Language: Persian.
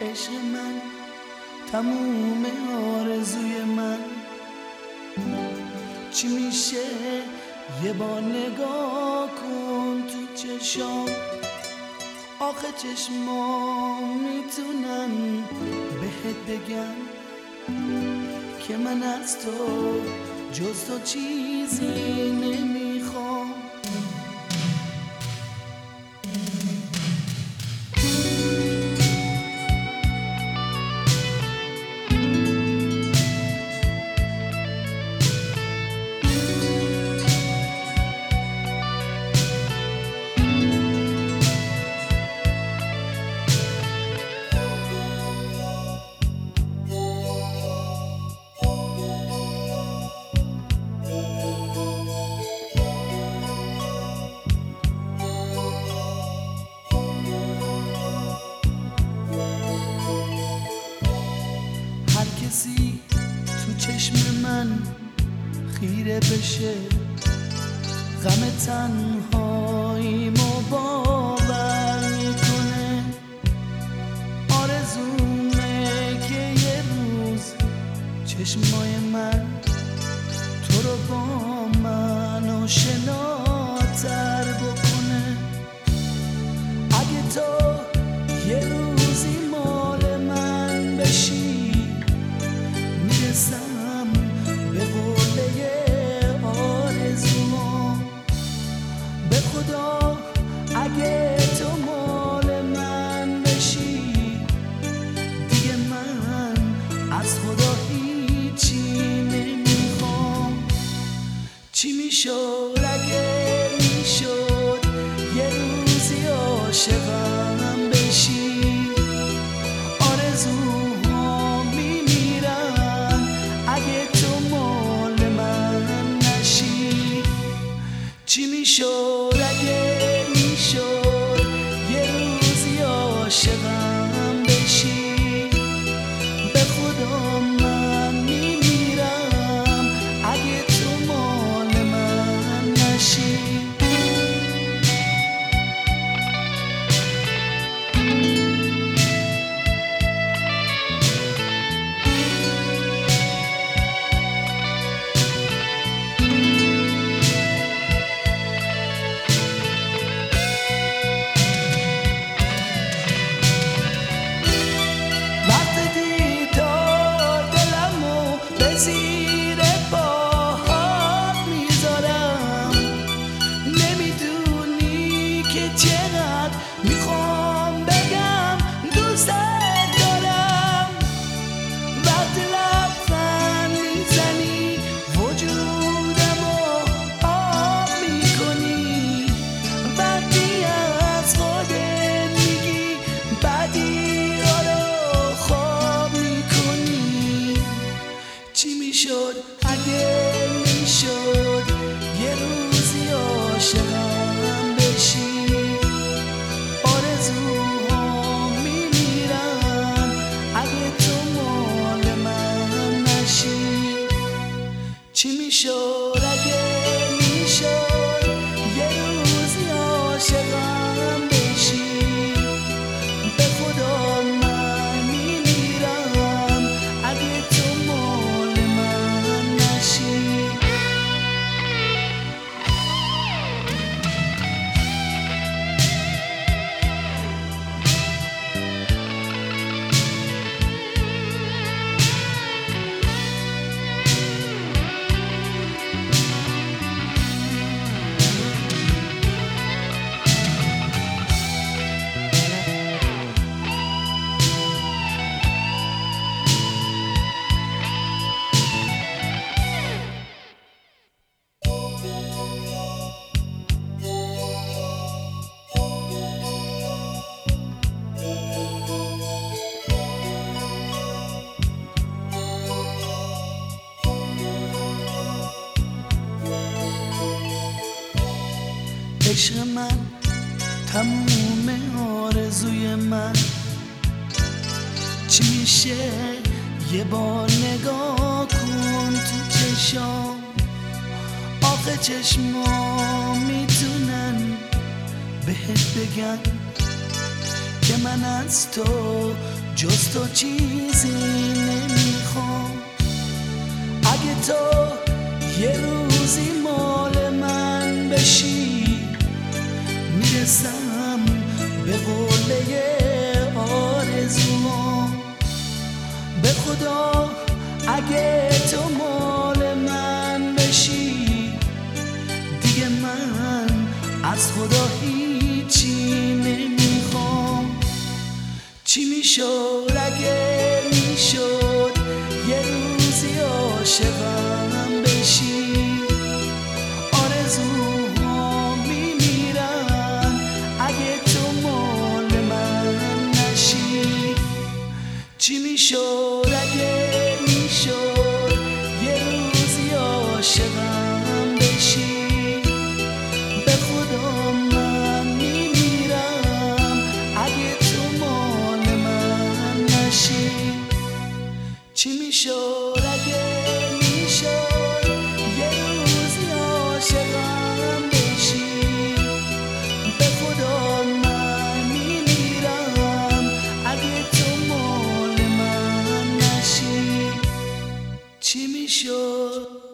عشق من، تموم آرزوی من. چی میشه یه بار نگاه کن تو چشام، آخه چشمام میتونن بهت بگن که من از تو جز تو چیزی نمیخوام. کسی تو چشم من خیره بشه، غم تنهاییمو باور میکنه. آرزومه که یه روز چشمای من تو رو با من آشناتر بکنه. اگه تو یه روزی مال من بشی، میرسم به قله آرزوما. به خدا اگه تو مال من بشی، دیگه من از خدا هیچی نمیخوام. چی میشد اگه میشد یه روزی عاشقم بشی؟ آرزوها میمیرن اگه تو مال من نشی. چی میشد اگه میشد یه روزی عاشقم بشی؟ به خدا من میمیرم اگه تو مال من نشی. زیر پاهات میذارم، نمیدونی که چقدر میخوام بگم دوستت دارم. وقتی لبخند میزنی وجودمو آب میکنی، وقتی از خودت میگی بدی‌ها رو خواب میکنی. چی میشد اگه میشد یه روزی عاشقم بشی؟ آرزوها میمیرن اگه تو مال من نشی. چی میشد اگه میشد یه روزی عاشقم بشی؟ به خدا من میمیرم اگه تو مال من نشی. عشق من، تموم آرزوی من. چی میشه یه بار نگاه کن تو چشام، آخه چشمام میتونن بهت بگن که من از تو جز تو چیزی نمیخوام. اگه تو یه روزی مال من بشی میرسم به قله آرزوام. به خدا اگه تو مال من بشی دیگه من از خدا هیچی نمیخوام. چی میشد اگه میشد یه روزی عاشقم بشی؟ آرزوهام میمیرن اگه تو مال من نشی. چی میشد اگه میشد یه روزی عاشقم بشی؟ به خدا من میمیرم اگه تو مال من نشی. چی میشد اگه میشد یه روزی عاشقم بشی؟ به خدا من میمیرم اگه تو مال من نشی. چی میشد